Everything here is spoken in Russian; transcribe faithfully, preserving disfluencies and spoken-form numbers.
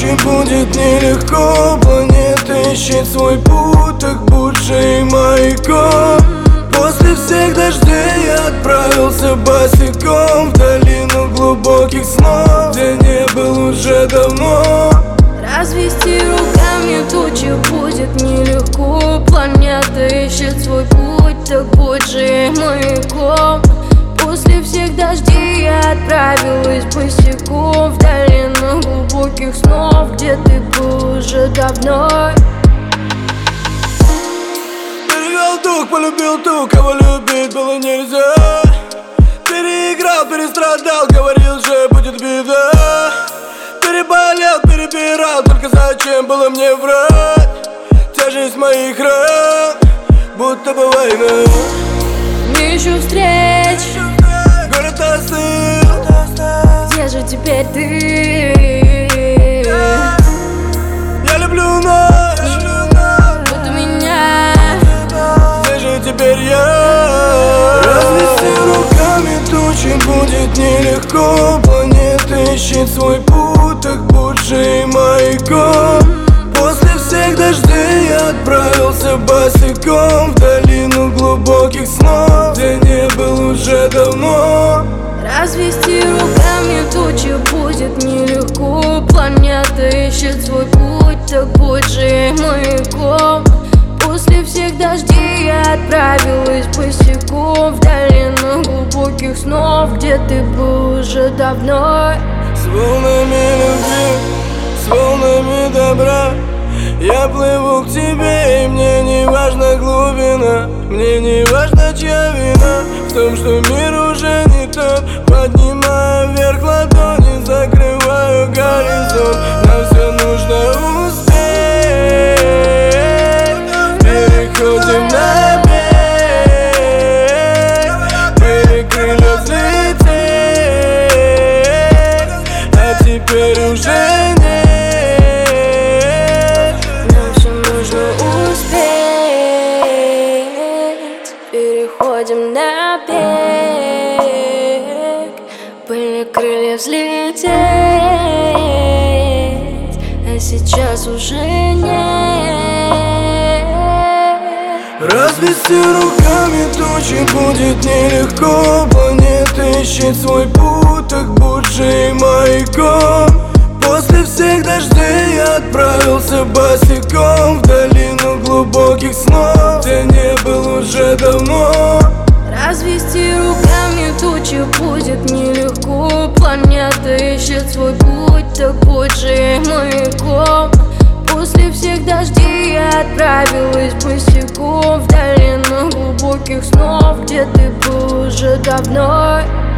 тучи будет нелегко. Планета ищет свой путь, так будь же и маяком. После всех дождей я отправился босиком в долину глубоких снов, где не был уже давно. Развести руками тучи будет нелегко. Планета ищет свой путь, так будь же маяком. После всех дождей я отправилась босиком в долину глубоких снов, где ты был уже давно. Перевел дух, полюбил ту, кого любить было нельзя. Переиграл, перестрадал, говорил же будет беда. Переболел, перебирал, только зачем было мне врать? Тяжесть моих ран, будто бы война. Ищу встреч, город остыл. где же теперь ты? Я люблю ночь, Вот у меня. где же теперь я? Развести руками тучи будет нелегко. Планета ищет свой путь, так будь же и маяком. После всех дождей я отправился босиком в долину глубоких снов, где не был уже давно. Развести руками тучи будет нелегко. Планета ищет свой путь, так будь же маяком. После всех дождей я отправилась босиком в долину глубоких снов, где ты был уже давно. С волнами любви, с волнами добра я плыву к тебе, и мне не важна глубина. Мне не важно, чья вина в том, что мир уже не тот. Поднимаю вверх ладони, закрываю горизонт. Нам все нужно успеть. Переходим на берег, перекрыли взлететь, а теперь уже нет. Переходим на берег, были крылья взлететь, а сейчас уже нет. Развести руками тучи будет нелегко. Планета ищет свой путь, так будь же и маяком. После всех дождей я отправился босиком в долину глубоких снов, где не был уже давно. Развести руками тучи будет нелегко. Планета ищет свой путь, так будь же маяком. После всех дождей я отправилась босиком в долину глубоких снов, где ты был уже давно.